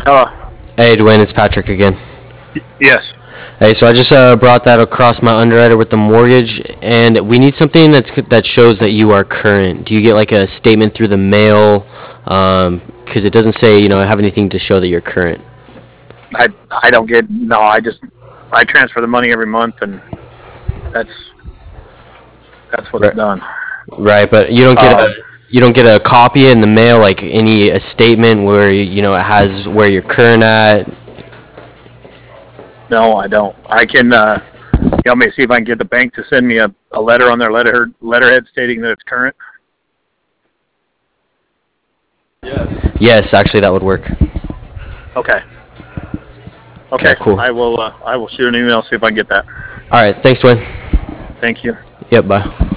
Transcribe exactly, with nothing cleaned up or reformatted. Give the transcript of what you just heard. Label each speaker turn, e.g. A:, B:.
A: Hello.
B: Hey, Dwayne, it's Patrick again.
A: Yes.
B: Hey, so I just uh, brought that across my underwriter with the mortgage, and we need something that's that shows that you are current. Do you get like a statement through the mail? Um 'cause it doesn't say, you know, have anything to show that you're current.
A: I I don't get no. I just I transfer the money every month, and that's that's what's
B: Right.
A: done.
B: Right, but you don't get
A: Um,
B: a you don't get a copy in the mail, like any a statement where you know it has where you're current at.
A: no, I don't. I can. Uh, you want me to see if I can get the bank to send me a, a letter on their letterhead letterhead stating that it's current?
B: Yes, actually, that would work.
A: Okay.
B: Okay,
A: Okay.
B: cool.
A: I will. Uh, I will shoot an email see if I can get that.
B: All right, thanks, Dwayne.
A: Thank you.
B: Yep, bye.